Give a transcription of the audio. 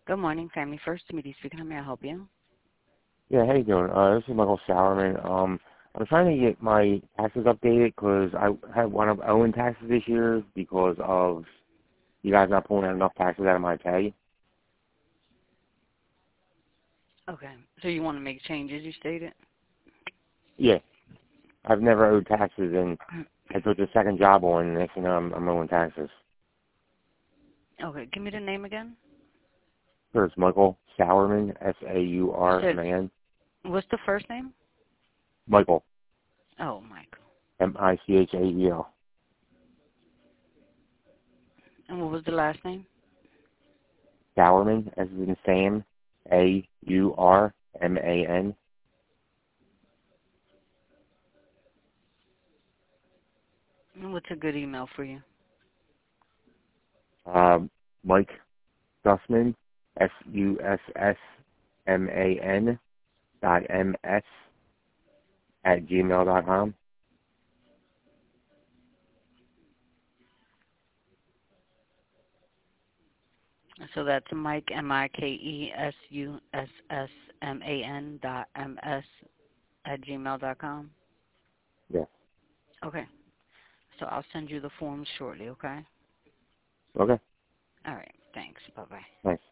Good morning, Family First. Smitty speaking. How may I help you? Yeah, how you doing? This is Michael Sauerman. I'm trying to get my taxes updated because I have one of owing taxes this year because of you guys not pulling out enough taxes out of my pay. Okay. So you want to make changes, you stated? Yeah, I've never owed taxes, and I took the second job on, and next thing you know, I'm owing taxes. Okay. Give me the name again. Sure, it's Michael Sauerman, S-A-U-R-M-A-N. What's the first name? Michael, Oh, Michael. M-I-C-H-A-E-L. And what was the last name? Sauerman, as in Sam, A-U-R-M-A-N. And what's a good email for you? Mike Sussman, S-U-S-S-M-A-N .M-S @gmail.com. So that's Mike, MikeSussman .ms@gmail.com. Yes. Okay. So I'll send you the forms shortly, okay? Okay. All right. Thanks. Bye-bye. Thanks.